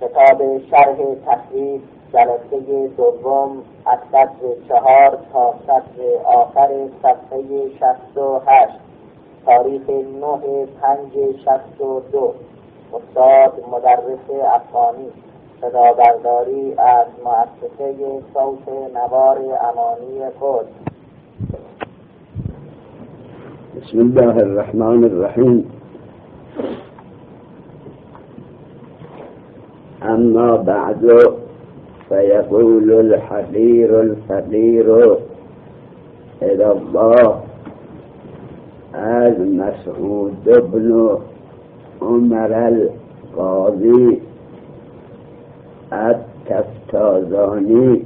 کتاب شرح تصریف جلسه دوم از سطر 4 تا سطر آخر صفحه 68 تاریخ 9/5/62 استاد مدرس افغانی صدابرداری از مؤسسه صوت نوار امانی قدس. بسم الله الرحمن الرحیم. اما بعد فيقول الحقير الفقير إلى الله از مسعود بن عمر القاضي التفتازاني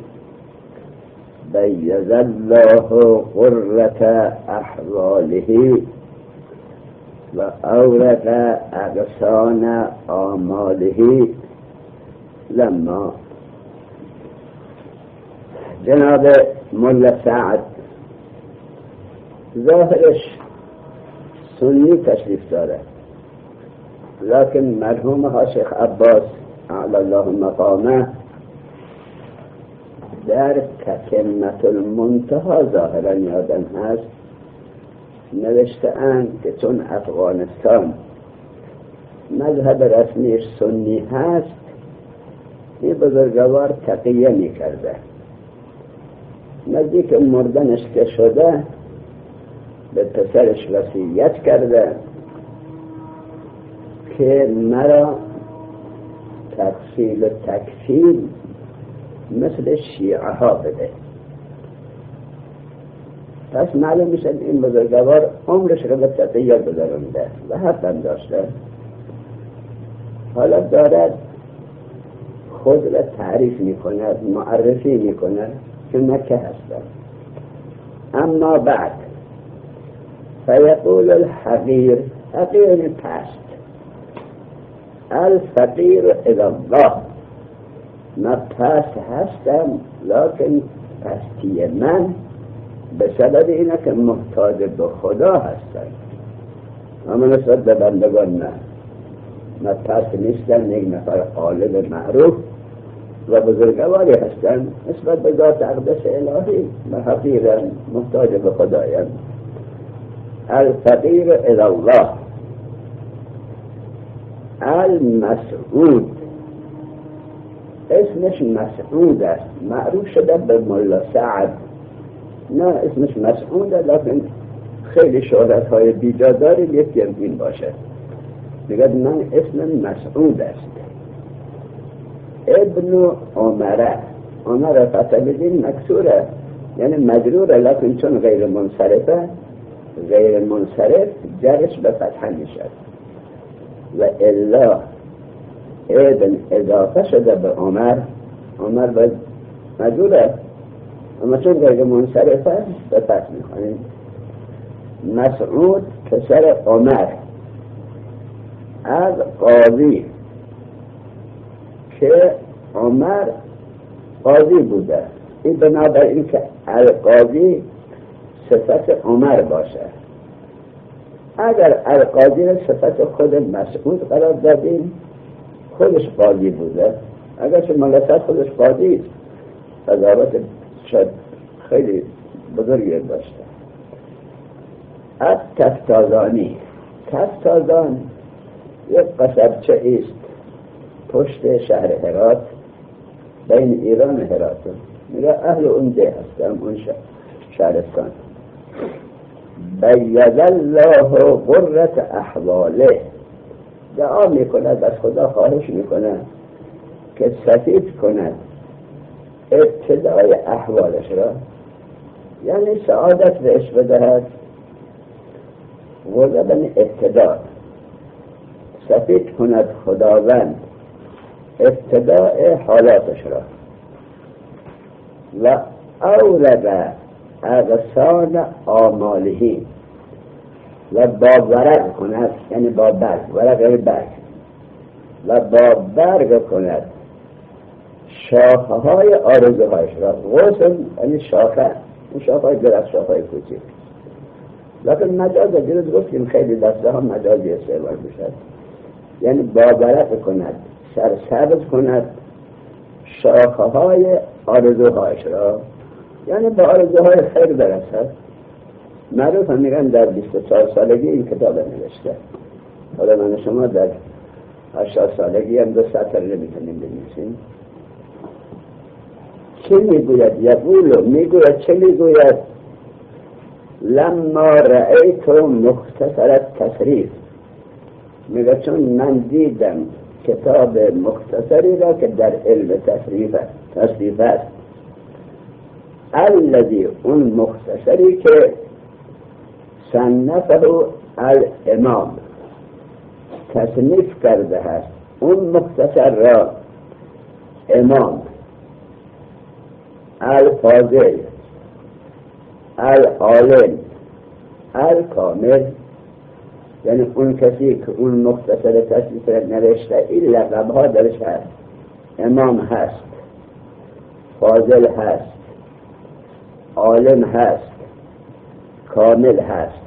بيض الله قرة أحواله وأورث أغصان آماله. لما جناب ملا سعد ظاهرش سنی تشریف داره، لكن مرحوم ها شیخ عباس اعلی الله مقامه در تتمة المنتهى ظاهرا یادم هست نوشته اند که چون افغانستان مذهب رسمیش سنی هست، این بزرگوار تقیه می کرده. نزدیک مردنش که شده به پسرش وصیت کرده که مرا تفصیل و تکفیل مثل شیعه ها بده. پس معلوم میشه این بزرگوار عمرش رو به تقیه گذرانده و حقم داشته. حالا دارد خود را تعریف میکند، معرفی میکند که مکه هستند. اما بعد فیقول الحقیر، حقیر پست، الفقیر الی الله، من پست هستم لکن پستی من به سبب اینه که محتاج به خدا هستم، اما نسبت به بندگان نه. من پست نیستم، یک نفر غالب معروف و بزرگواری هستن نسبت به ذات اقدس الهی، من حقیقا محتاج به خدایم. الفقیر الی الله. المسعود، اسمش مسعود است، معروف شده به ملا سعد. نه اسمش مسعود است، لیکن خیلی شهرت های بیجا داره، یکی از این باشه. میگه من اسم مسعود است. ابن عمره، عمره فتح بدین مکسوره یعنی مجروره، لیکن چون غیر منصرفه، غیر منصرف جرش به فتح میشد و الا ابن اضافه شده به عمر، عمر به مجروره، اما چون غیر منصرفه به فتح میخوانیم. مسعود پسر عمر از قاضی که عمر قاضی بوده، این بنابر این که القاضی صفت عمر باشه. اگر القاضی را صفت خود مسعود قرار دادیم، خودش قاضی بوده. اگر چه ملت خودش قاضی است، قضاوت شاید خیلی بزرگی داشته. التفتازانی، تفتازان یک قصبچه است پشت شهر هرات، بین ایران و هرات. میگه اهل اونجا هستم، اون شهرستان. بیض الله قرة احواله، دعا میکند، از خدا خواهش میکند که سفید کند ابتدای احوالش را، یعنی سعادت بهش بدهد. غضبن ابتدا، سفید کند خداوند ابتداء حالاتش را. و اورد اغصان آمالهی، و با ورق کند، یعنی با برگ، ورق برگ، و با برگ کند شاخه های آرزوهایش را. غصن یعنی شاخه، این شاخه های درخت، شاخه های کوچیک، لیکن مجاز دیروز گفتیم خیلی دسته ها مجازی استعمال میشد، یعنی با ورق کند سرسبز کند شاخه های آرزوهایش را، یعنی به آرزوهای خیر برسد. معروف هم میگن در 24 سالگی این کتاب نوشته. حالا من شما در 80 سالگی هم 2 سطر نمیتونیم بنویسیم. چه میگوید؟ یقولو میگوید، چه میگوید؟ لما رأیت مختصر التصریف، میگه چون من دیدم کتاب مختصری را که در علم تصریف است، الذی اون مختصری که صنفه الامام تصنیف کرده است، اون مختصر را امام الفاضل العالم الکامل، یعنی اون کسی که اون مختصر تصنیف نوشته این لقب‌ها درش هست. امام هست، فاضل هست، عالم هست، کامل هست.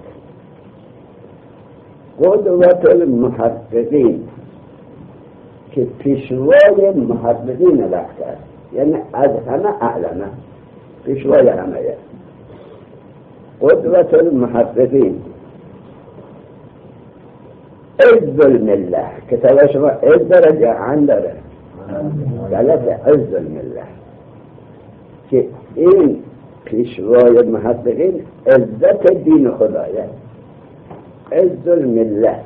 قدوت المحققین که پیشوای محققین وقت است، یعنی از همه اعلمه، پیشوای همه. قدوت المحققین عز المله، کتاب شما عز داره یا عن داره؟ غلط، عز المله، که این پیشوای محققین عزت دین خدایه. عز المله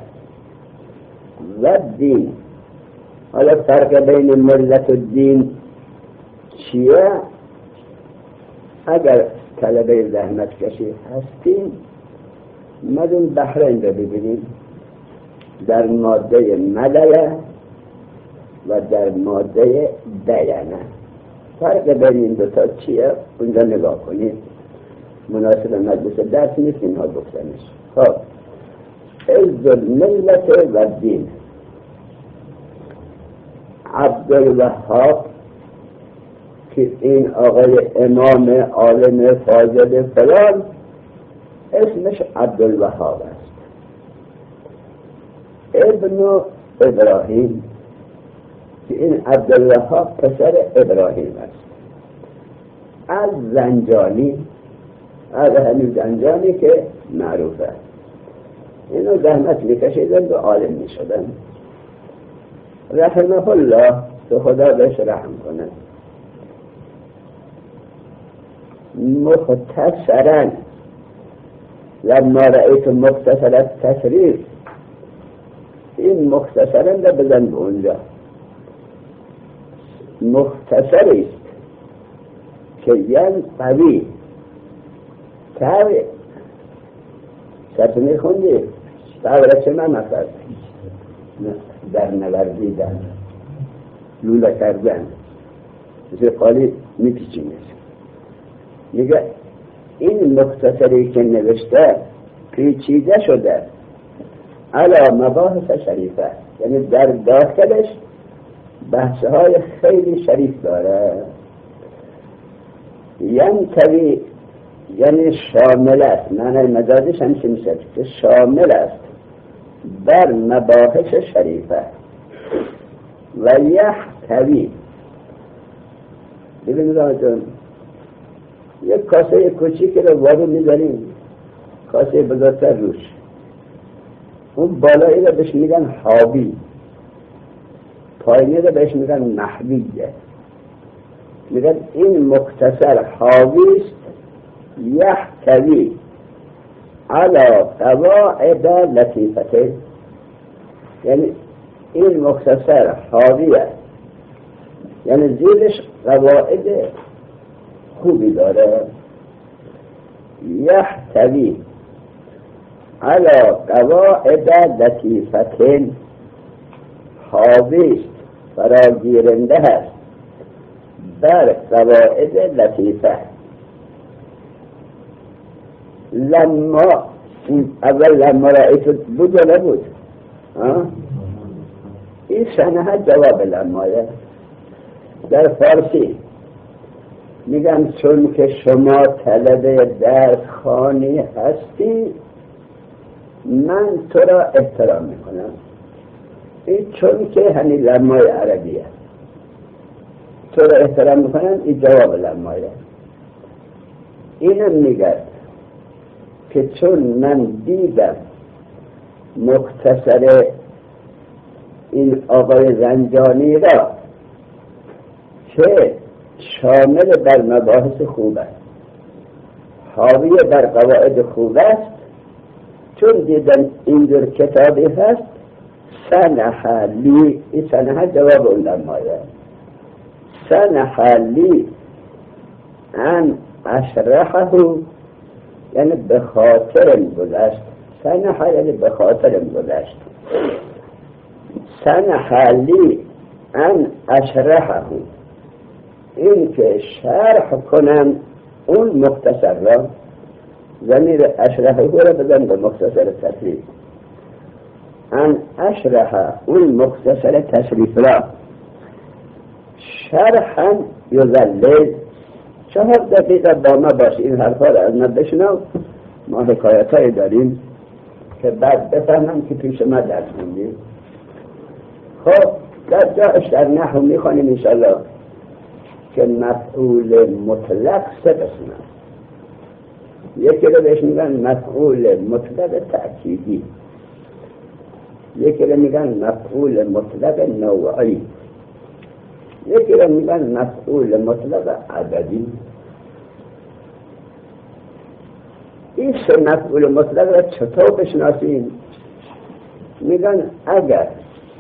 و دین. حالا فرق بین ملت و دین چیه؟ اگر طلبه زحمت کشی هستیم مدون بحرین رو ببینیم، در ماده مدیه و در ماده بیانه. فرق بین این دوتا چیه؟ اونجا نگاه کنید. مناسب مجلس درس نیست اینها گفتنش. خب عز الملت و دین. عبدالوهاب که این آقای امام عالم فاضل فلان اسمش عبدالوهاب است. ابن ابراهیم که این عبدالوهاب پسر ابراهیم است. از زنجانی، از همین زنجانی که معروفه، اینو زحمت میکشیدن و عالم میشدن. رحمه الله، تو خدا بهش رحم کنه. مختصرا لما رأیت مختصر التصریف، این مختصرا را بزن به اونجا. مختصری است که یعنی قوی تاوی سرطنی خوندی تاوی چه من نفرد در نوردیدن لوله کردن مثل قالی میپیچینش. میگه این مختصری که نوشته پیچیده شده علی مباحث شریفه، یعنی در داخلش بحثهای خیلی شریف داره. ینطوی یعنی شامل است، معنی مجازش همچه میشه که شامل است بر مباحث شریفه. و یحتوی، ببینید آجون، یک کاسه کوچیک رو وارو میذاریم، کاسه بزرگتر روش، اون بالایی رو بهش میگن حاوی، پایینی رو بهش میگن محویه. میگن این مختصر حاوی است، یحتوی علی قواعد لطیفته، یعنی این مختصر حاویه، یعنی زیرش قواعد خوبی داره. یحتوی علی قواعد لطیفته، حاوی است، فراگیرنده است بر قواعد لطیفه. لما اول لما رأیت بود و نبود، این شنه جواب لمایه. در فارسی میگم چون که شما طلبه درس خوانی هستی من تو را احترام میکنم. این چون که همین لمای عربیه تو رو احترام میکنن، این جواب لمایه. اینم میگرد که چون من دیدم مختصر این آقای زنجانی را که شامل بر مباحث خوب است، حاوی بر قواعد خوب است، چون دیدم اینجور کتابی هست، سنح لی، این سنح جواب اون لمایه، سنح لی ان اشرحه، یعنی به خاطر گذشت. سنح یعنی به خاطر گذشت. سنح لی ان اشرحه، این که شرح کنم اون مختصر را، ضمیر اشرحه را بدن به مختصر تصریف، ان اشرح اون مختصر تصریف را شرحا یذلل. 4 دقیقه با ما باش، این حرفا را از من بشنو، ما حکایتایی داریم که بعد بفهمم که پیش ما درس میدیم. خب در جاش در نحو میخوانیم انشاءالله که مفعول مطلق 3 قسم است. یکی رو بهش میگن مفعول مطلق تأکیدی، یکی رو میگن مفعول مطلق نوعی، یکی رو میگن مفعول مطلق عددی. این 3 مفعول مطلق را چطور بشناسیم؟ میگن اگر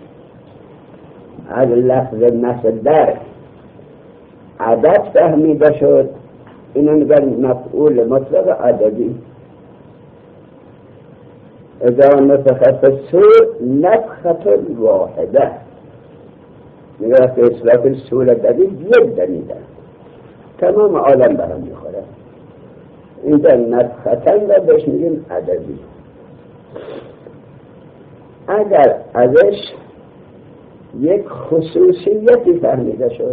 از لفظ مصدر عدد فهمیده شد، اینو میگن مفعول مطلق عددی. اذا نفخ فی الصور نفخة واحده، میگه که اصلاف الصور عددی یک دمیدن، تمام عالم برام میخوره. اینجا نفختن و بهش میگیم عددی. اگر ازش یک خصوصیتی فهمیده شد،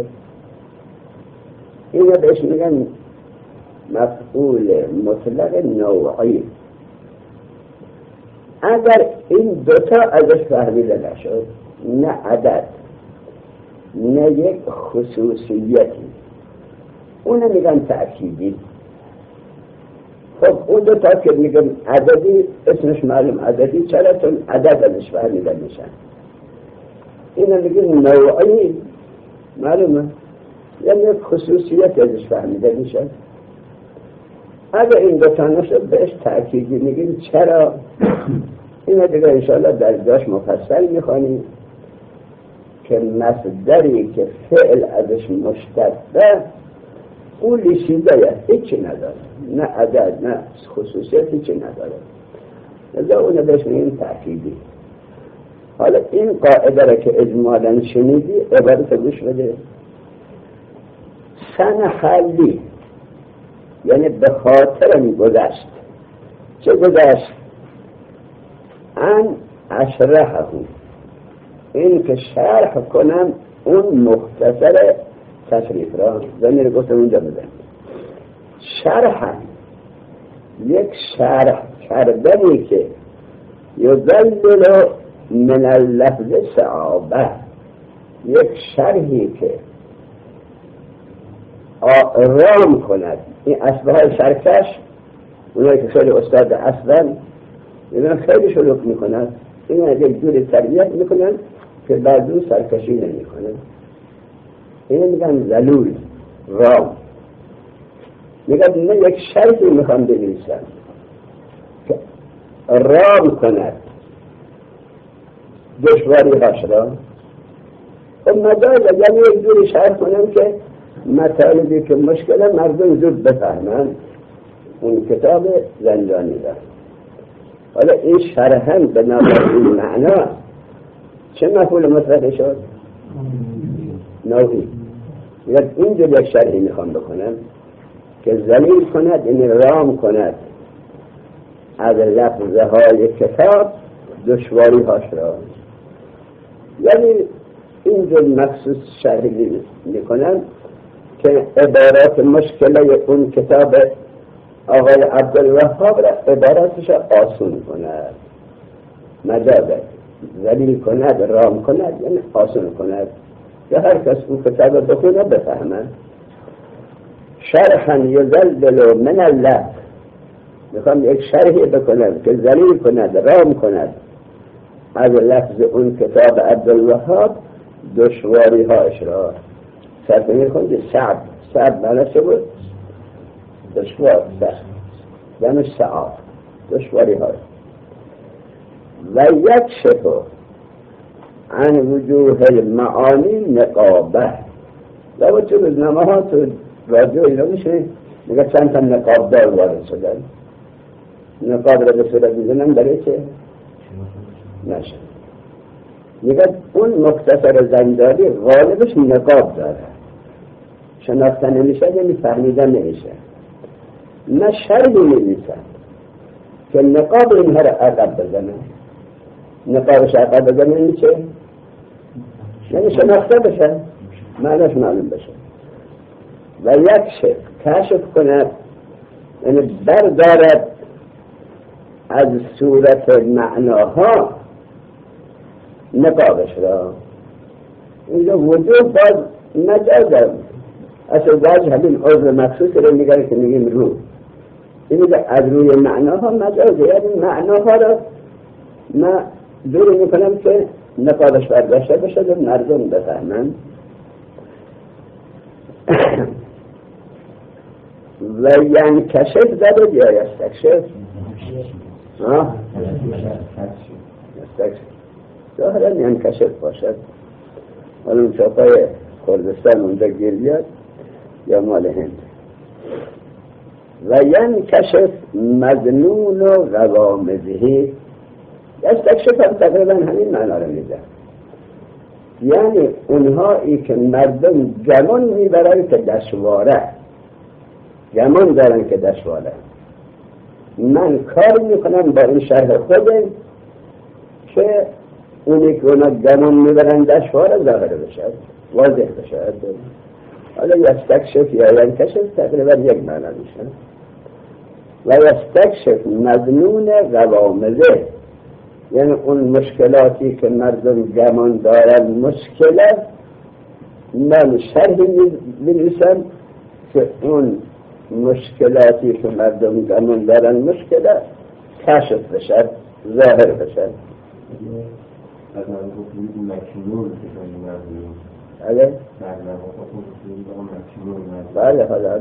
اینو بهش میگن مفعول مطلق نوعی. اگر این دوتا ازش فهمیده نشد، نه عدد نه یک خصوصیتی، اونو میگن تأکیدی. خب اون دوتا که میگن عددی، اسمش معلوم عددی، چرا؟ چون عدد ازش فهمیده میشن. اینو میگن نوعی، معلومه، یعنی یک خصوصیت ازش فهمیده میشه. اگر این دوتا نشد بهش تأکیدی میگیم. چرا؟ اینو دیگه انشاءالله در جاش مفصل میخوانیم که مصدری که فعل ازش مشتقه اون لیشیده هیچی نداره، نه عدد نه خصوصیت هیچی نداره، لذا اونو بهش میگیم تأکیدی. حالا این قاعده را که اجمالاً شنیدی عبارت گوش بده. سنح لی یعنی به خاطرم گذشت. چه گذشت؟ ان اشرحه، این که شرح کنم اون مختصر تصریف را. ضمیر گفتم اونجا بزن. شرح یک شرح کردنی که یذلل من اللفظ صعابه، یک شرحی که رام کند. این اسبهای سرکش، اونایی که خیلی استاد اصلا اینا خیلی شلوک میکنند، اینا یک جور تربیت میکنن که بعدون سرکشی نمیکنن. این میگن ذلول، رام. میگن من یک شرحی میخوام بنویسم که رام کند دشواری هاش را. خب مجاز یعنی یک جوری شرح کنم که مطالبی که مشکل مردم زود بفهمن اون کتاب زنجانی را. حالا این شرحن به نظر این معنا چه مفعول مطلق شد؟ نوعی. یعنی اینجا یک شرحی میخوام بکنم که ذلیل کند، یعنی رام کند از لفظه های کتاب دشواری هاش را. یعنی اینجا مخصوص شرحی میکنم که عبارات مشکله اون کتاب آقای عبدالوهاب را عباراتش آسون کند. مجازه ذلیل کند، رام کند، یعنی آسان کند که هر کس اون کتاب بخونه بفهمه. شرحا یذلل من اللف، میخوام یک شرحی بکنم که ذلیل کند، رام کند از لفظ اون کتاب عبدالوهاب دشواری هاش را. صرف میخوند صعب معنی چه بود؟ دشوار، سخت، یعنی صعاب، دشواری هاش. و یکشف عن وجوه المعانی نقابه. لابد تو روزنامه ها تو رادیو اینا میشه میگه چند تا نقاب دار وارد شدن، نقاب را به صورت میزنن برای چه؟ نشه. میگه اون مختصر زنداری غالبش نقاب داره، شناخته نمیشه یعنی فهمیدن نمیشه. نه شرحی نمیسن که نقاب اینها را عقب بزنه. نقابش عقب بزنه یعنی چه؟ یعنی شناخته بشه، معنیش معلوم بشه. و یک کشف کند یعنی بردارد از صورت معناها نقابش را. اینجا وجود باز مجازه، اصلا باز همین عضو مخصوص رو میگه که میگیم رو، این میگه از روی معناها مجازه، یعنی معناها را من دوری میکنم که نقابش برداشته بشه و مردم بفهمن. و یعنی کشف دارد یا یستکشف؟ یستکشف ظاهرا یعنی کشف باشد. حالا اون چاپای کردستان اونجا گیر بیاد یا مال هند. و یعنی کشف مظنون و غوامضه. یستکشف هم تقریبا همین معنا رو میده، یعنی اونهایی که مردم گمان میبرن که دشواره، گمان دارن که دشواره، من کار میکنم با این شرح خودم که اونی که اونا گمان میبرن دشواره ظاهر بشه، واضح بشه. حالا یستکشف یا ینکشف تقریبا یک معنا میشه. و یستکشف مظنون غوامضه، یعنی اون مشکلاتی که مردم گمان دارن مشکله، من شرحی بنویسم که اون مشکلاتی که مردم گمان دارن مشکله کشف بشن، ظاهر بشن. بله حالا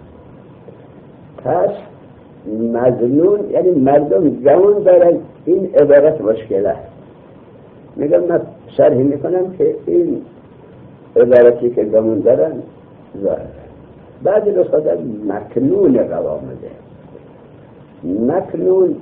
پس مظنون یعنی مردم گمان دارن این عبارت مشکله. میگم من شرحی میکنم که این عبارتی که گمان دارن ظاهر. بعضی نسخه مکنون غوامضه. مکنون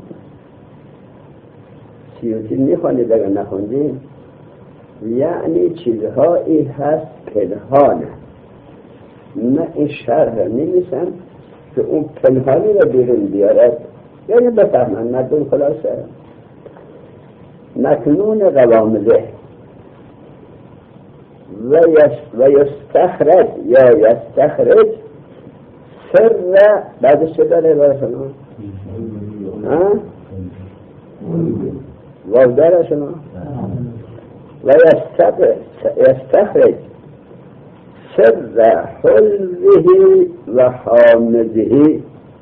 سیوطی میخوانید اگر نخوندید، یعنی چیزهایی هست پنهانه. من این شرح نمیسم که اون پنهانی را بیرون بیارد، یعنی بفهمن مردم خلاصه. مکنون غوامضه. و یستخرج یا یستخرج سر بعدش چه داره برای شما؟ واو داره شما؟ و یستخرج سر حلوه و حامضه.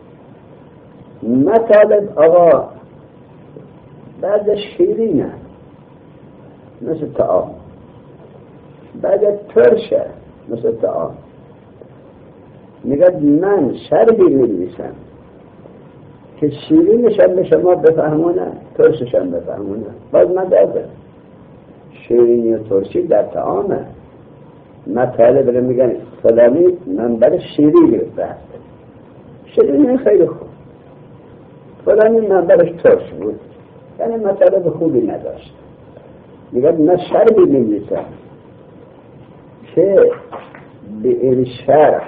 مطالب آقا بعد شیرینه مثل طعام، بعد ترشه مثل طعام. میگه من شرحی می‌نویسم که شیرینشم به شما بفهمونه، ترششم بفهمونه. باز من دارم شیرینی و ترشی در طعامه. مطالب رو میگن فلانی منبر شیرینی بحث، شیرینی خیلی خوب، فلانی منبرش ترش بود، یعنی مطالب خوبی نداشت. میگه من شرحی می‌نویسم که به این شرح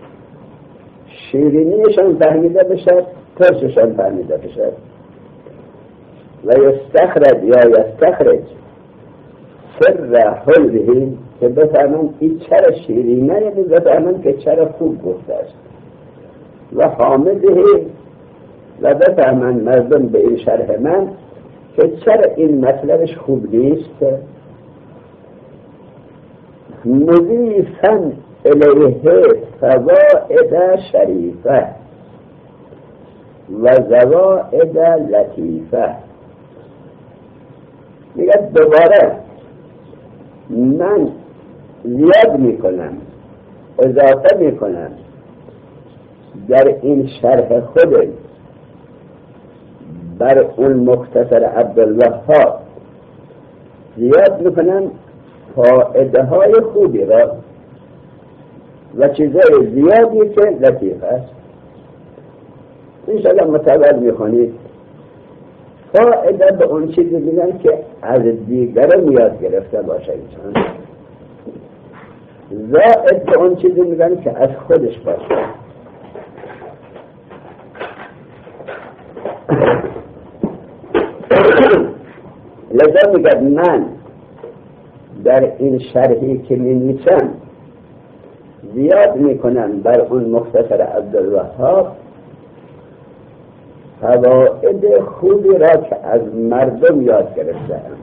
شیرینیشان فهمیده بشه، ترششان فهمیده بشه. و یستخرج یا یستخرج سر حلوه، که بفهمن این چرا شیرینه، یعنی بفهمن که چرا خوب گفته است. و حامضه، و بفهمن مردم به این شرح من که چرا این مطلبش خوب نیست. مضیفاً الیه فوائد شریفه و زوائد لطیفه. میگه دوباره من زیاد میکنم، اضافه میکنم در این شرح خود بر اون مختصر عبدالوهاب، زیاد میکنم فائده های خوبی را و چیزای زیادی که لطیف است. انشاءالله متول میخونید. فائده به اون چیزی میگن که از دیگران یاد گرفته باشه انسان. زائد به اون چیزی میگن که از خودش باشه. لذا میگه من در این شرحی که می‌نویسم زیاد میکنم بر اون مختصر عبدالوهاب فوائد خوبی را که از مردم یاد گرفتم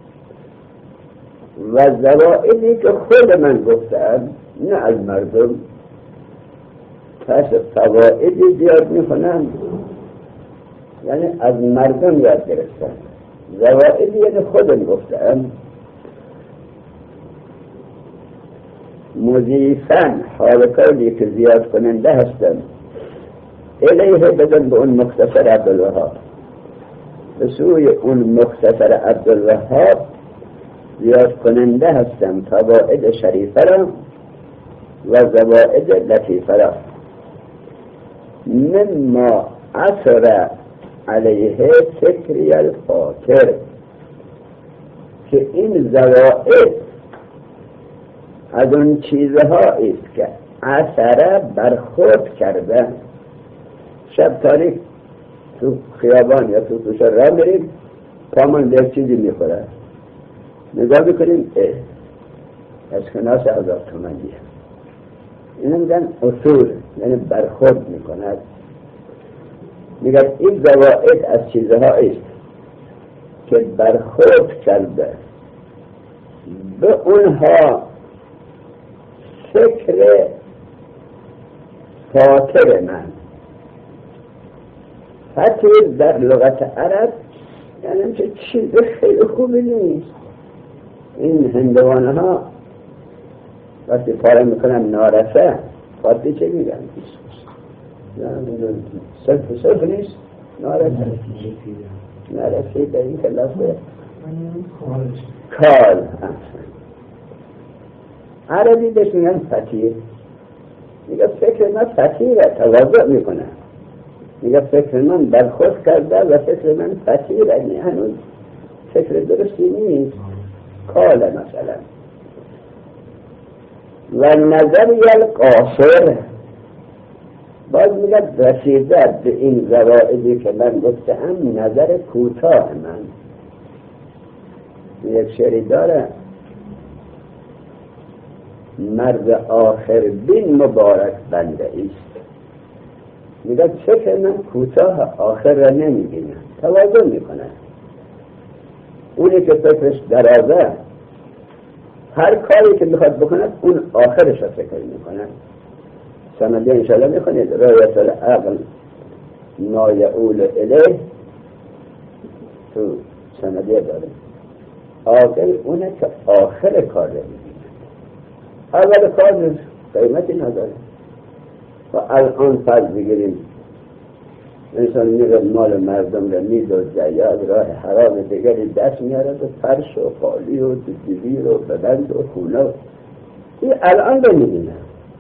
و زوائدی که خود من گفتم نه از مردم. پس فوائدی زیاد میکنم یعنی از مردم یاد گرفتم، زوائدی یعنی خودم گفتم. مضیفاً حال کاری که زیاد کننده هستم الیه بدن به اون مختصر عبدالوهاب، به سوی اون مختصر عبدالوهاب زیاد کننده هستم فوائد شریفه را و زوائد لطیفه را. مما اثر علیه فکری الخاطر، که این زوائد از اون چیزها است که اثر برخورد کرده. شب تاریک تو خیابان یا تو کوچه راه میریم، پامان به چیزی میخوره، نگاه میکنیم اسکناس 1000 تومانیه. این میگن اصول، یعنی برخورد میکند. میگن این زوائد از چیزها است که برخورد کرده به اونها فکر خاطر من. فکر در لغت عرب یعنی چه چیز خیلی خوبی نیست. این هندوانه ها وقتی پاره میکنن نارسه فاتی چه میگن؟ صرف نیست، نارسه در این کلاسه کال. عربی بهش میگن فتیر. میگه فکر من فتیره، تواضع میکنه. میگه فکر من برخورد کرده و فکر من فتیره، یعنی هنوز فکر درستی نیست. کال مثلا. و نظری القاصر، باز میگه رسیده به این زوائدی که من گفتم نظر کوتاه من. یک شعری داره مرد آخر بین مبارک بنده ایست. میگه فکر من کوتاه آخر را نمیبینه، تواضع میکنه. اونی که فکرش درازه هر کاری که میخواد بکنه اون آخرش را فکر میکنه. سندیه انشاءالله میخونید رایت العقل ما یعول الیه، تو سندیه داره. عاقل اونه که آخر کار را میبینه، اول کار قیمتی نداره. و الان فرض بگیریم انسان میره مال مردم را میدوزه یا از راه حرام دیگری دست میاره به فرش و خالی و دیویر و بدن و خونه. این الان رو میبینه،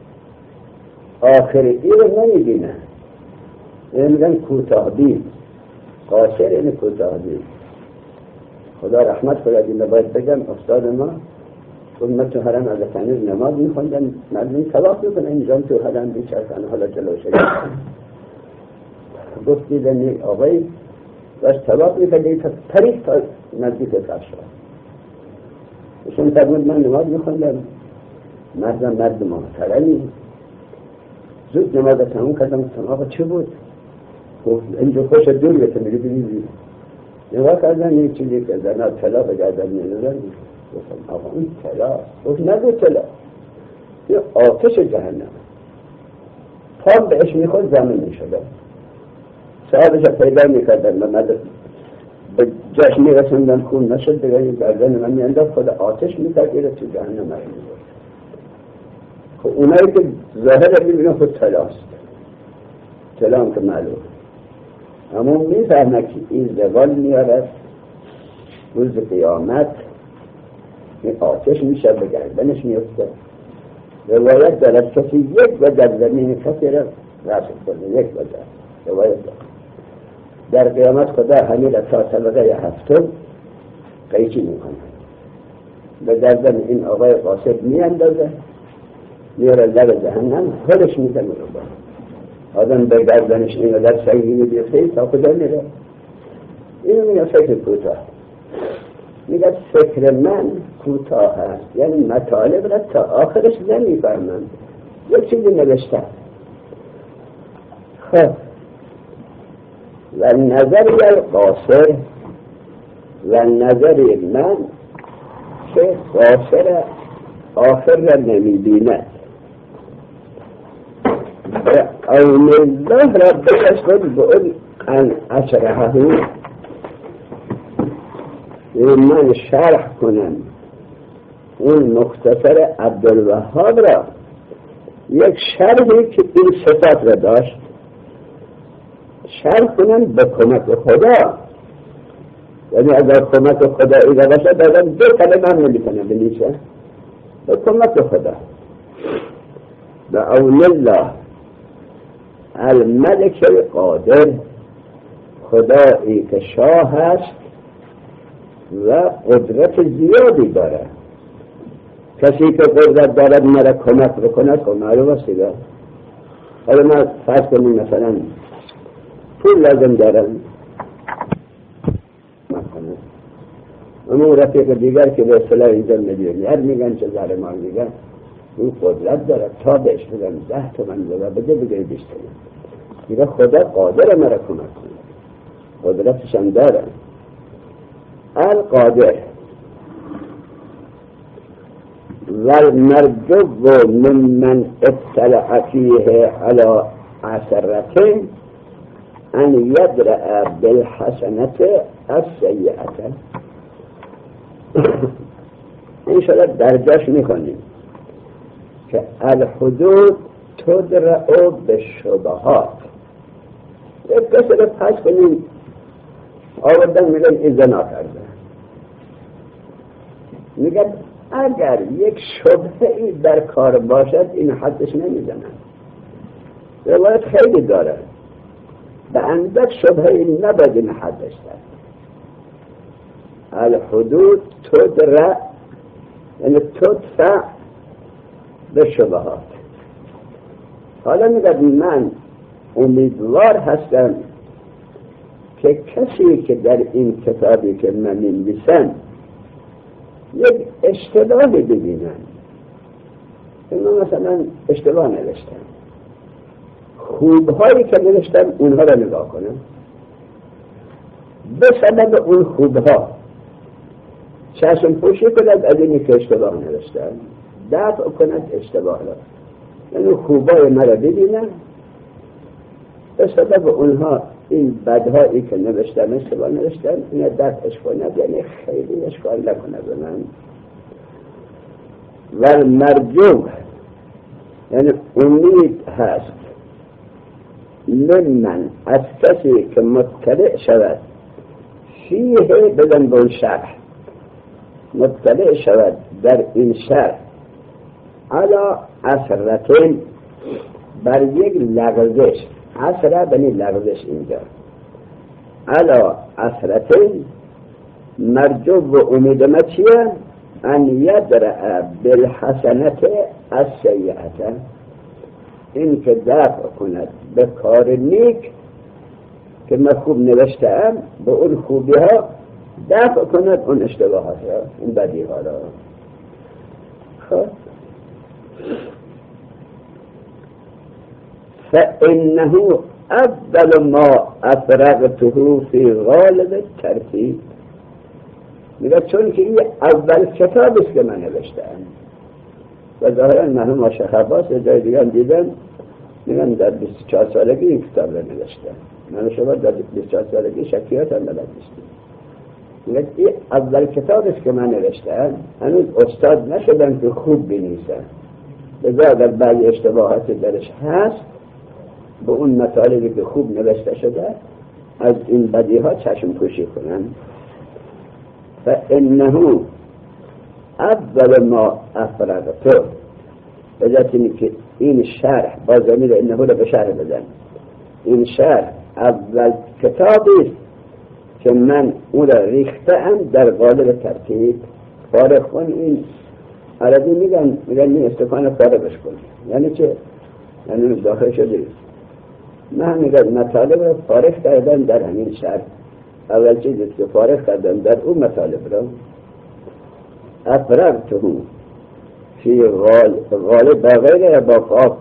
آخر ای رو نمیبینه. این میگن کوتاه بین، قاصر این کوتاه بین. خدا رحمت کنه. این باید بگم استاد ما من تو حرم از تنیر نماز میخوندن، مردمی طواف میکنن اینجا تو حرم بیچرخن، حالا جلو شد گفت دیدن آقای باش طواف میکنه طریق تا نزدیک فرش شد. ایشون فرمود من نماز میخوندم، مرد محترمی. زود نماز تموم کردم. گفتم آقا چه بود؟ گفت اینجا خوش دور گفتم میگه ببینید نگاه کردن این چیزی که زنها طلا به گردن می‌دادن، گفتم آقا این طلا، گفت نگو طلا، این آتش جهنم، پام بهش میخورد زمین میشد. صاحبش پیدا میکردن و به جاش میرسندن، خون نشد دیگه، این گردن من میانداخت، خود آتش می‌کرد تو جهنم می‌برد. خب اونایی که ظاهر می‌بینن خود طلاست، طلا هم که معلوم، اما میفهمه که این زوال میارد روز قیامت، این آتش میشه به گردنش میفته. روایت دارد کسی یک وجه زمین کسی را رسل کنه، یک وجه روایت دارد. در قیامت خدا همین تا طبقه هفتم قیچی میکنه، به گردن این آقای قاصد میاندازه، میاره لب جهنم، خودش میزنه رو با آدم به گردنش این قدر سنگینی بیفته تا کجا میره. اینو میگه فکر کوتاه، میگه فکر من کوتاه است، یعنی مطالب را تا آخرش نمیفهمم، یک چیزی نوشته. خب و نظری قاصر و نظری من که قاصر آخر را نمیبیند، اون الله را بشکل به اون ان اشرحه من شرح کنم اون مختصر عبدالوهاب را، یک شرحی که این صفات را داشت شرح کنم به کمک خدا. یعنی اگر کمک خدا ایده باشه دادم دو کلمه هم نمیتونه بنویسه، به کمک خدا. و اول الله الملک القادر، خدایی که شاه است و قدرت زیادی داره. کسی که قدرت دارد مرا کمک بکنه خب معلوم است دیگه. حالا ما فرض کنیم مثلا پول لازم دارم، اما رفیق دیگر که به اصطلاح اینجا میلیونر میگن چه ظالمان میگن، اون قدرت داره تا بهش بگن 10 تومن بده بگه بیشتر، میگه خدا قادر مرا کمک کنه، قدرتش هم داره. القادر والمرجو ممن اطلع فیه علی عثرته ان یدرع بالحسنت السیئه. انشاءالله درجاش میکنیم که الحدود تدرع بالشبهات. یک کسی رو پس کنیم آوردن میگن این زنا کرده، میگن اگر یک شبهه ای در کار باشد این حدش نمیزنن. روایت خیلی داره، به اندک شبهه ای نباید این حدش دارد. الحدود تدرع یعنی تدفع به شبهات. حالا میگه من امیدوار هستم که کسی که در این کتابی که من می‌نویسم یک اشتباهی ببینن، من مثلا اشتباه نوشتم، خوبهایی که نوشتم اونها را نگاه کنم، به سبب اون خوبها چشم پوشی کند از اینی که اشتباه نوشتم، دفع کند اشتباه را، یعنی خوبای مرا ببینن، به سبب اونها این بدهایی که نوشتم اشتباه نوشتم این دفعش کند، یعنی خیلی اشکال نکنه به من. و مرجو یعنی امید هست من از کسی که مطلع شود فیه بدن به اون شرح، مطلع شود در این شرح علا اثرتین بر یک لغزش، اثره بنی لغزش اینجا، علا اثرتین مرجو و امید ما چیه؟ ان یدرع بالحسنت السیئه، این که دفع کند به کار نیک که من خوب نوشتم، به اون خوبی ها دفع کند اون اشتباهات ها، اون بدی ها را. خب فإنه اول ما افرغته فی غالب ترتیب، میگه چون که این اول کتاب است که من نوشتم. و ظاهرا مرحوم شیخ عباس جای دیگه هم دیدم میگن در 24 سالگی این کتاب رو نوشتم. من شما در 24 سالگی شکیات هم بلد نیستیم. میگه این اول کتاب است که من نوشتم، هنوز استاد نشدم که خوب بنویسم، لذا اگر بعضی اشتباهات درش هست به اون مطالبی که خوب نوشته شده از این بدیها چشم پوشی کنن. فانه اول ما افرغته، بذات اینی که این شرح با ضمیر انه رو به شرح بدن، این شرح اول کتابی است که من اون را ریختم در قالب ترتیب. فارغ کن، این عربی میگن این استکان فارغش کن. یعنی چه؟ یعنی داخل شده. من میگم مطالب را فارغ کردم در همین شرح. اول چیزی که فارغ کردم در اون مطالب را افرغته فی غالب با غیر یا با قاف؟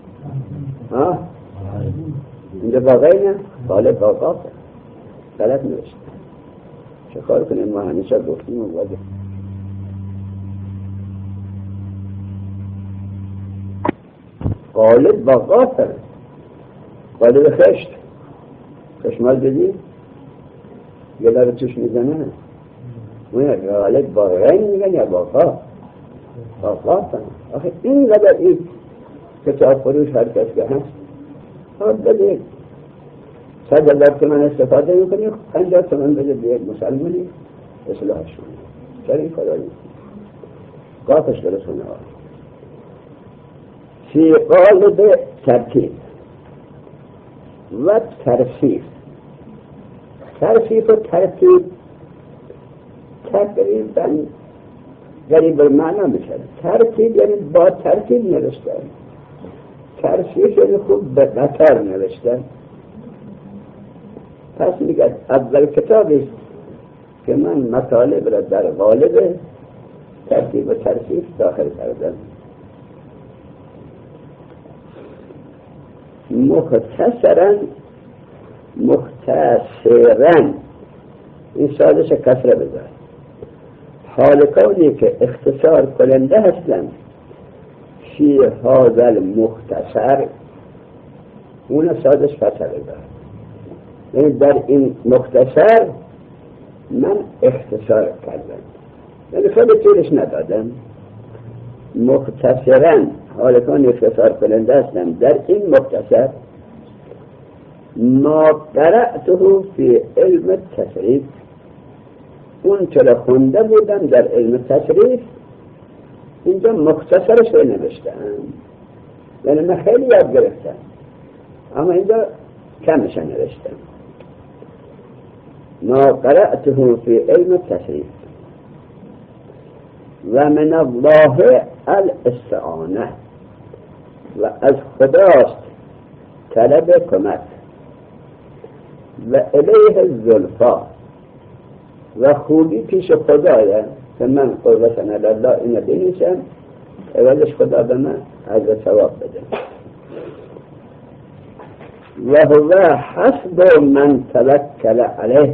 اینجا با غیر غالب با قاف غلط نوشت. چه کار کنیم؟ ما همیشه گفتیم و واضح غالب با قاف هست. غالب خشمال بدید یه داره توش میزنه. اون غالب با غیر میگن یا با قاف؟ با قاف هست. آخه این قدر این کتاب فروش هر کس که هست بدید 100,000 تومان استفاده میکنی، 50 تومان بده به یک مسلمانی اصلاحش کنی. چرا این کار داریم؟ قاطش درستونه فی قالب ترتیب و ترصیف. ترصیف و ترتیب تقریبا غریب المعنی میشه. ترتیب یعنی با ترتیب نوشتن، ترصیف یعنی خوب به قطار نوشتن. پس میگه اول کتابی است که من مطالب را در قالب ترتیب و ترصیف داخل کردم. مختصرا این سادش کسره بذار. حال کونی که اختصار کننده هستم فی هذا المختصر، اون سادش فتح بذار. یعنی در این مختصر من اختصار کردم، یعنی خیلی طولش ندادم. مختصرا حال کونی اختصار کننده هستم در این مختصر ما قرأته فی علم تصریف، اون چرا خونده بودم در علم تصریف اینجا مختصرش رو نوشتم. یعنی من خیلی یاد گرفتم اما اینجا کمش نوشتم. ما قرأته فی علم تصریف و من الله الاستعانه، و از خداست طلب کمک، و الیه الزلفا، و خوبی پیش خدایه که من قربتن الله اینو بنویسم اولش خدا به من از ثواب بده. و هو حسب من توکل علیه،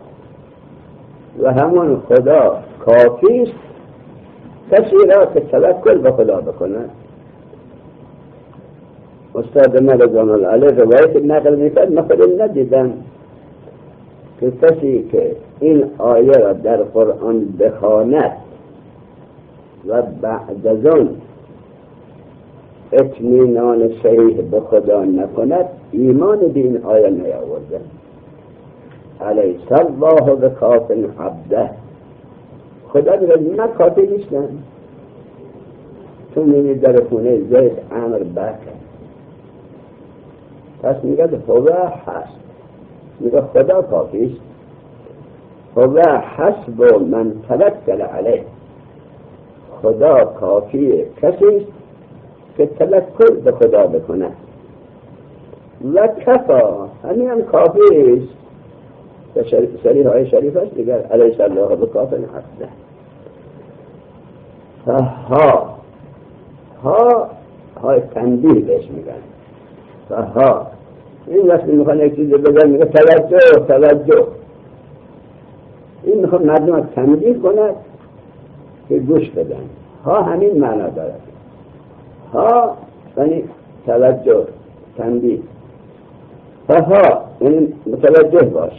و همون خدا کافی است کسی را که توکل به خدا بکنه. استاد ما رضوان الله علیه روایت نقل میکرد، من خودم ندیدم که کسی که این آیه را در قرآن بخواند و بعد از آن اطمینان صحیح به خدا نکند ایمان به این آیه نیاورده. الیس الله بکاف عبده، خدا میگه من کافی نیستم. تو میبینی در خونه زید عمر بکر، پس میگه هو هست، میگه خدا کافی است. هو حسب من توکل علیه، خدا کافی کسی است که توکل به خدا بکنه. و کفا، همین هم کافی است. صریح های شریف است دیگر الیس الله بکاف عبده. ها های تنبیه بهش میگن. ها این وقتی میخوان یک چیزی بگن میگه توجه. این میخواد مردم رو تنبیه کند که گوش بدن. ها همین معنا دارد. ها یعنی توجه، تنبیه. ها یعنی متوجه باش.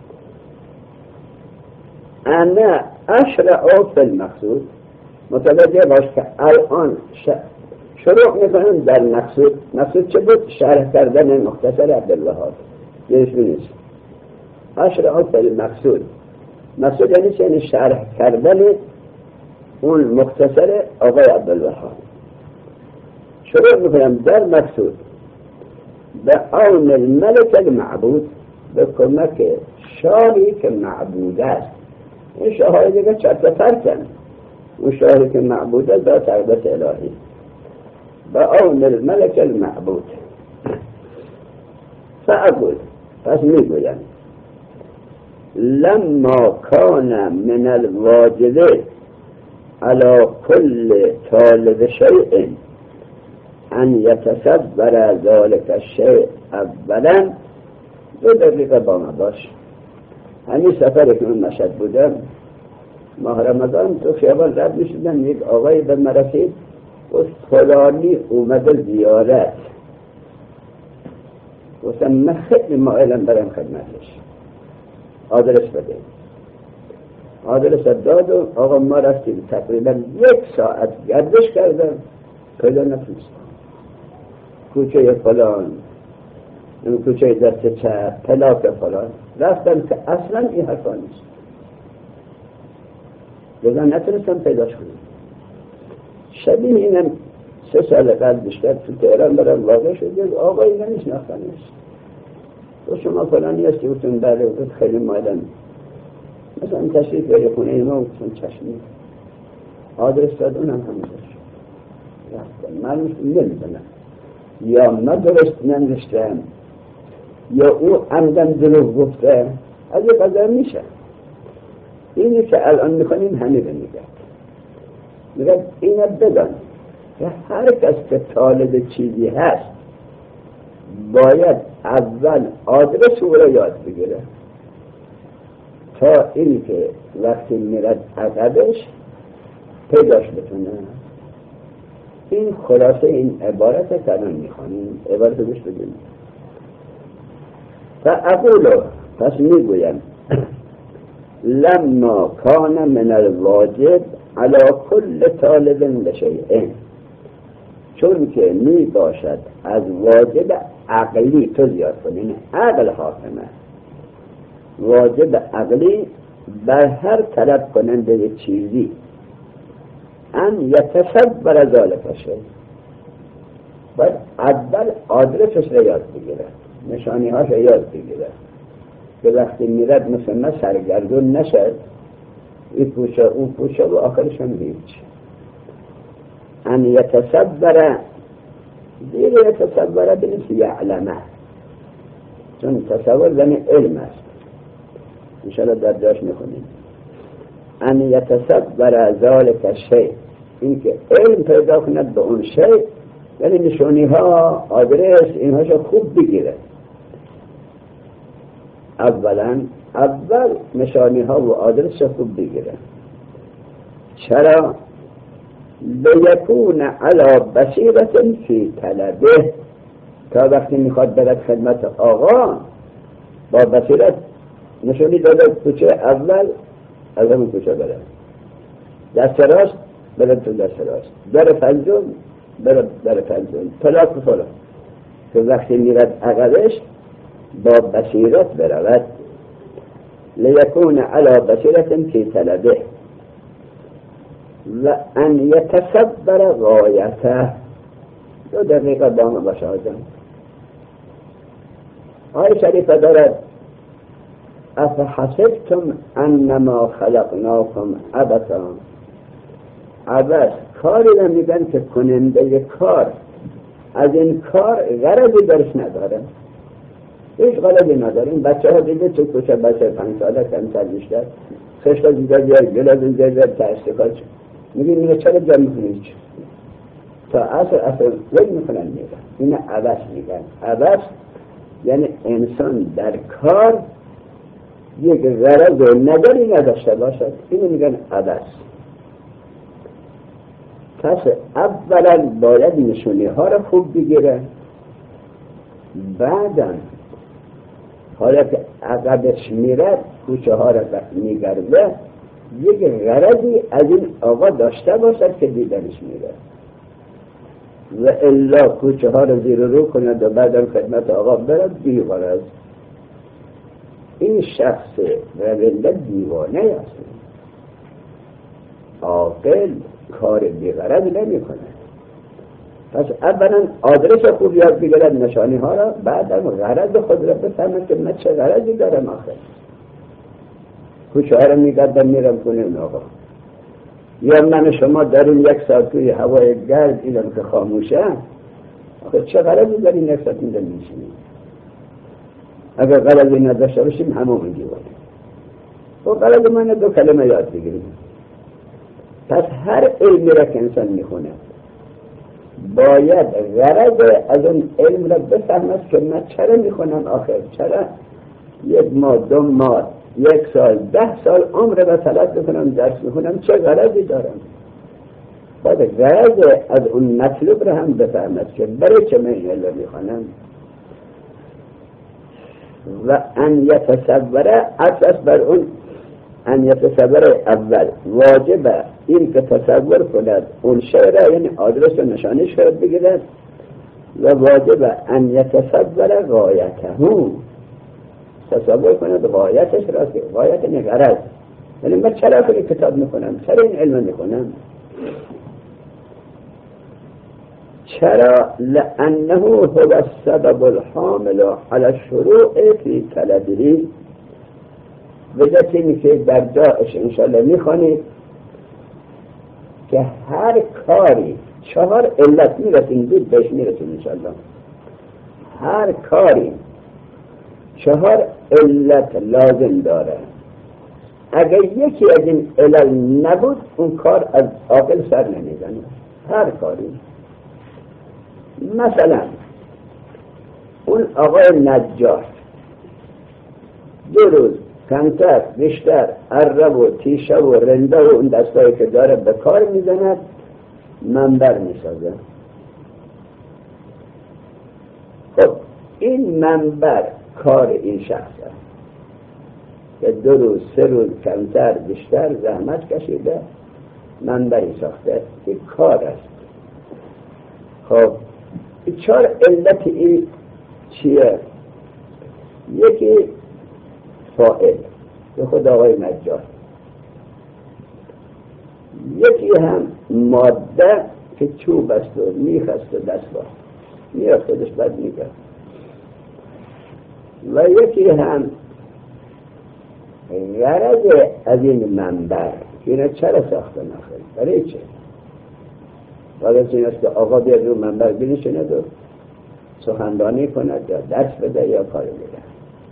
انا اشرع فی المقصود، متوجه باش که الان شروع میکنم در مقصود چه بود؟ شرح کردن مختصر عبدالوهاب. یعنی نیست اشرع فی المقصود. مقصود یعنی چه؟ یعنی شرح کردن اون مختصر آقای عبدالوهاب. شروع میکنم در مقصود به عون الملک المعبود، به کمک شاهی که معبود است. این شاهی دیگه چرت فرکن، اون شاهی که معبود است با تقدس الهی. به عون الملک المعبود فاقول، پس میگویم لما کان من الواجب على كل طالب شيء ان يتصور ذلك الشيء اولا. 2 دقیقه با ما باش. همین سفری که من مشهد بودم ماه رمضان تو خیابان رد میشدن، یک آقای به من رسید گفت فلانی اومده زیارت. گفتم من خیلی مائلم برم خدمتش، آدرس بده. آدرس داد و آقا ما رفتیم تقریبا 1 ساعت گردش کردم، پیدا نتونستم. کوچه فلان، این کوچه دست چپ، پلاک فلان، رفتم که اصلا این حرفا نیست. لذا نتونستم پیداش کنم. شبیه اینم 3 سال قبل بیشتر تو تهران برم واقع شد، آقایی نمیشناختنش. تو شما فلانی هستی؟ گفتم بله. گفت خیلی مایلم مثلا تشریف بری خونه ما. گفتم چشمی. آدرس داد، اونم همونجاش رفتم. من نمیدونم یا من درست ننوشتم یا او عمدن دروغ گفته. از یک قضا میشه. اینی که الان میکنیم همه رو میگه اینو بدان که هر کس که طالب چیزی هست باید اول آدرس او رو یاد بگیره تا اینی که وقتی میرد عقبش پیداش بتونه. این خلاصه این عبارت که الان میخوانیم. عبارت گوش بدیم. فاقول، پس میگویم لما کان من الواجب على كل طالب لشیء، چون که می باشد از واجب عقلی، تو زیاد کنین عقل حاکمه، واجب عقلی بر هر طلب کننده چیزی ان یتصور ذلك شیء، باید اول آدرسش رو یاد بگیره، نشانی هاش رو یاد بگیره که وقتی میرد مثل من سرگردون نشد، این پوشه اون پوشه و آخرش هم هیچ. ان یتصور، دیر یتصور بنیست یعلمه، چون تصور زمین علم است. انشاءالله در جاش میخونیم. ان یتصور ذلك شیء، این که علم پیدا کند به اون شیء، یعنی نشانی ها، آدرس، اینهاشو خوب بگیره. اول نشانی ها و آدرس خوب بگیره. چرا؟ لیکون علی بصیرت فی طلبه، تا وقتی میخواد برد خدمت آقا با بصیرت نشانی داده کوچه اول از همون کوچه برد، دست راست برد تو دست راست، در پنجم برد در پنجم، پلاک و فلان، که وقتی میرد عقبش با بصیرت برود. لیکون علی بصیرت فی طلبه و ان یتصور غایته. 2 دقیقه با ما باشه آجان. آیه شریفه دارد افحسبتم انما خلقناکم عبثا. عبث کاری رو میگن که کننده کار از این کار غرضی درش نداره، هیچ غرضی نداره. این بچه ها دیگه تو کوچه بچه 5 ساله کمتر بیشتر خشتا دیگه بیار گلاز اینجا بیار تشتکاش میگه اینه چرا جمع میکنید تا اصل وی میکنن میگن این عبث میگن. عبث یعنی انسان در کار یک غرض و نظری نداشته باشد، اینو میگن عبث. پس اولا باید نشونی ها را خوب بگیره، بعدا حالا که عقبش میره کوچه ها را میگرده یک غرضی از این آقا داشته باشد که دیدنش میره، و الا کوچه ها را زیر رو کند و بعدم خدمت آقا برد بی غرض. این شخص رونده دیوانه است. عاقل کار بی غرض نمی کنه. پس اولا آدرس خوب یاد بگیرد، نشانی ها را، بعدم غرض خود را بفهمد که من چه غرضی دارم. آخر کوچه ها را میگردم میرم کنیم آقا، یا من شما داریم یک ساعت توی هوای گرد دیدم که خاموشه، آخه چه غرضی داریم یک ساعت اینجا میشینیم؟ اگر غرضی نداشته باشیم همون دیوانه. و غرض من دو کلمه یاد بگیریم. پس هر علمی را که انسان میخونه باید غرض از اون علم را بفهمد که من چرا میخونم. آخر چرا یک ماه، 2 ماه، 1 سال، 10 سال عمر را تلاش میکنم درس میخونم، چه غرضی دارم؟ باید غرض از اون مطلوب را هم بفهمد که برای چه من این علم میخونم. و ان یتصوره اساس بر اون ان یتصوره اول واجبه این که تصور کند اون شعر، یعنی آدرس و نشانش را بگیرد، و واجبه ان یتصوره غایته، تصور کند غایتش را، که غایت نگرد، یعنی من چرا کنی کتاب میکنم، چرا این علم میکنم؟ چرا؟ لأنه هو السبب الحامل على الشروع في طلبه. وجه اینی که در جاش انشاءالله میخوانید که هر کاری 4 علت میرسیم، دید بهش میرسیم انشاءالله. هر کاری 4 علت لازم داره. اگر یکی از این علل نبود اون کار از عاقل سر نمیزنه. هر کاری، مثلا اون آقای نجار 2 روز کمتر بیشتر عرب و تیشه و رنده و اون دستایی که داره به کار میزند، منبر میسازه. خب این منبر کار این شخص است که 2 روز 3 روز کمتر بیشتر زحمت کشیده منبری ساخته، این کار است. خب 4 علت این چیه؟ یکی فاعل به خود آقای نجار، یکی هم ماده که چوب است و میخ است و دستگاه میاد خودش بد میگه، و یکی هم غرض از این منبر که اینه چرا ساخته نخواهی، برای چه؟ غرض این است که آقا بیاد رو منبر بنشیند و سخنرانی کند یا درس بده یا کار بده.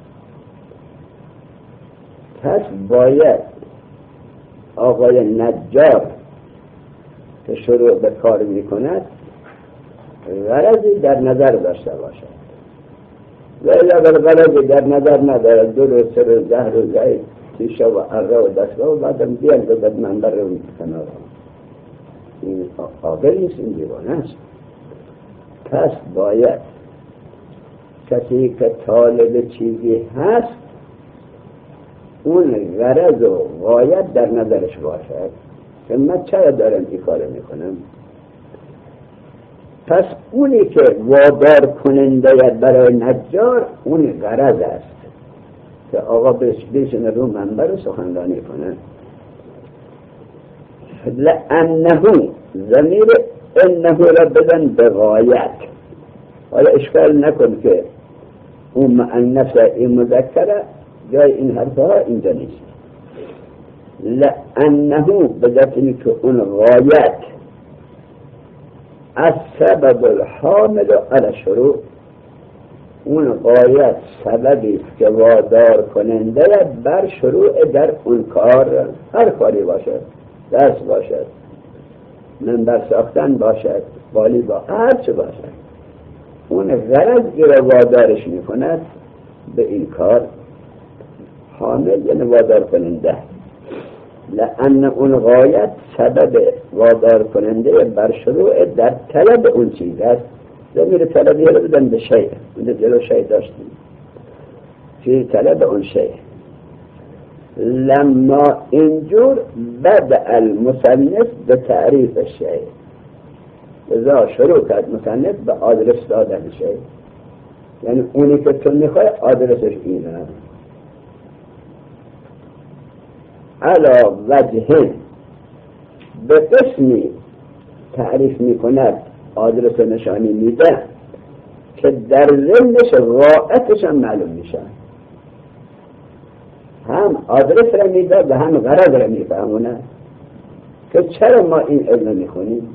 پس باید آقای نجار که شروع به کار می کند غرضی در نظر داشته باشد، و اگر غرضی در نظر ندارد 2 روز 3 روز 10 روز تیشه و عره و دستگاه و بعدم بیان بزد منبر رو کنار، این عاقل نیست، این دیوانه است. پس باید کسی که طالب چیزی هست اون غرض و غایت در نظرش باشد که من چرا دارم این کار میکنم. پس اونی که وادار کننده برای نجار اون غرض است که آقا بشنه رو منبر سخنرانی کنه. لأنه ضمیر انه را بدن به غایت. حالا اشکال نکن که اون مؤنث این مذکره جای این حرفها اینجا نیست. لأنه بجاتنی که اون غایت از سبب الحامل على شروع، اون غایت سببی که وادار کننده بر شروع در اون کار، هر کاری باشد، درس باشد، منبر ساختن باشد، والی با هر چه باشد، اون غرضی را وادارش میکند به این کار، حامل یعنی وادار کننده، لأن اون غایت سبب وادار کننده بر شروع در طلب اون چیز است. ضمیر طلبی رو بدن به شیء، اون جلو شیء داشتیم فی طلب اون شیء. لما اینجور بدأ المصنف به تعریف شیء، لذا شروع کرد مصنف به آدرس دادن شیء، یعنی اونی که تو میخوای آدرسش اینه. علا وجه به قسمی تعریف میکند، آدرس نشانی میده که در ضمنش غایتش هم معلوم میشه، هم آدرس را میده و هم غرض را میفهمونه که چرا ما این علم میخونیم.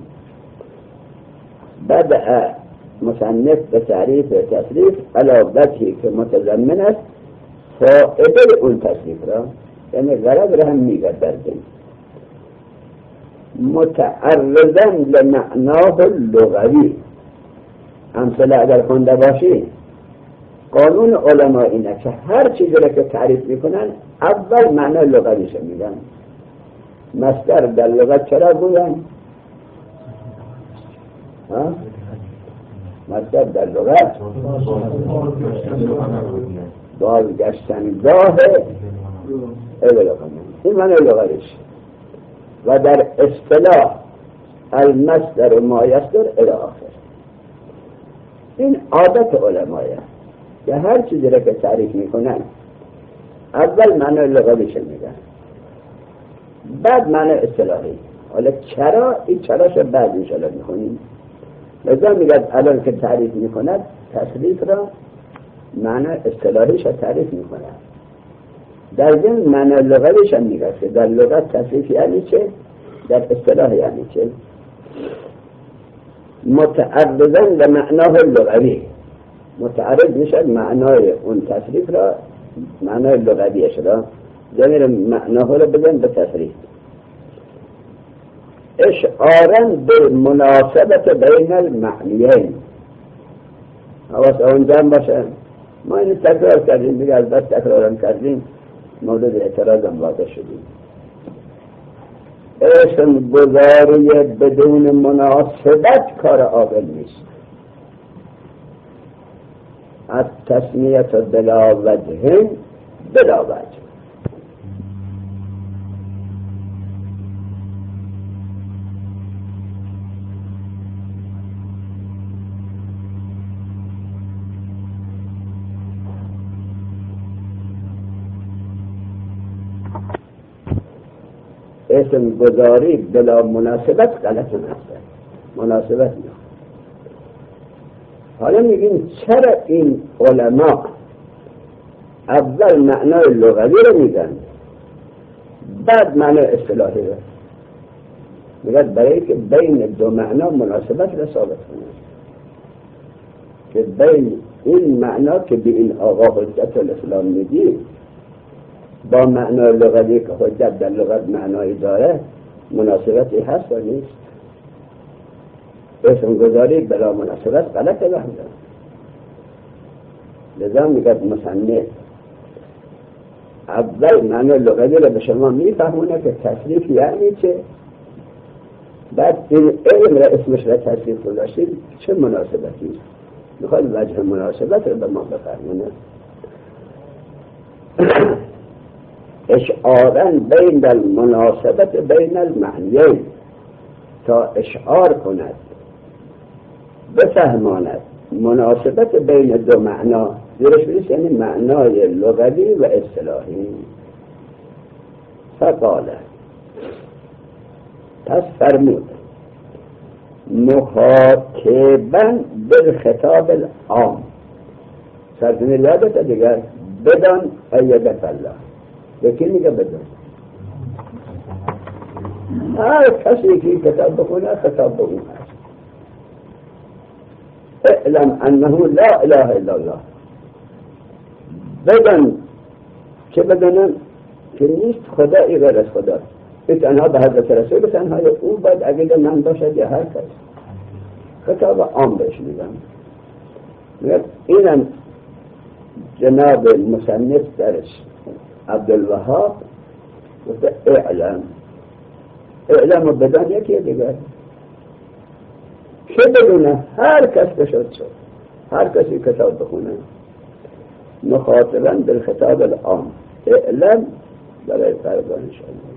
بدأ مصنف به تعریف تصریف علا وجهی که متضمن است فائده اون تصریف را، یعنی غرض را هم میگه در دل، متعرضا لمعناه اللغوی. امثله اگر خونده باشی، قانون علماء اینه که هر چیزی را که تعریف میکنن اول معنای لغویش میگن. مصدر در لغت چرا گوین؟ مصدر در لغت بازگشتنگاه این معنی لغویش، و در اصطلاح المصدر ما یصدر الی آخر. این عادت علمایه که هر چیزی را که تعریف میکنن اول معنی لغویش میگن، بعد معنی اصطلاحی. حالا چرا؟ این چراش بعد انشاءالله میخونیم. لذا میگه الان که تعریف میکند تصریف را معنی اصطلاحیش تعریف میکند، در ضمن معنی لغویش هم میگه که در لغت تصریف یعنی چه، در اصطلاح یعنی چه. متعرضا لمعناه اللغوی، متعرض میشد معنای اون تصریف را، معنای لغویش را، ضمیر معناه را بزن به تصریف. اشعارا به مناسبت بین المعنیین. حواس اونجا باشه، ما این تکرار کردیم دیگه، از بس تکرارم کردیم مورد اعتراضم واقع شدیم. اسم گذاری بدون مناسبت کار عاقل نیست. از تسمیت بلا وجه بلا وجه. اسم گذاری بلا مناسبت غلط نسته، مناسبت نه. حالا میگیم چرا این علما اول معنای لغوی رو میگن بعد معنای اصطلاحی رو؟ میگن برای که بین دو معنا مناسبت رو ثابت کنه، که بین این معنا که به این آقا حجت الاسلام میگی با معنای لغوی که حجت در لغت معنایی داره مناسبتی هست و نیست. اسم گذاری بلا مناسبت غلطه لحظه. لذا میگد مصنف اول معنای لغوی رو به شما میفهمونه که تصریف یعنی چه، بعد این علم را اسمش را تصریف گذاشتید چه مناسبتی است، میخواد وجه مناسبت رو به ما بفهمونه. اشعارا بین المناسبت بین المعنیین، تا اشعار کند بفهماند مناسبت بین دو معنا، زیرش بریست یعنی معنای لغوی و اصطلاحی. فقاله، پس فرمود مخاطبا بالخطاب العام، سرزمین یادت دیگر بدان ایدت الله، یکی میگه بدان هر کسی که کتاب بخونه خطاب به اون هست. اعلم انه لا اله الا الله، بدان که بدانم که نیست خدایی غیر از خدا، این تنها به حضرت رسول تنهای او باید عقیده من باشد یا هر کس. خطاب عام بهش میگم. اینم جناب مصنف درش عبدالوهاب گفته اعلم و بدان یکی دیگر چه بدونه هر کس بشد شد، هر کسی کتاب بخونه مخاطبا بالخطاب العام، اعلم برای فرزانشان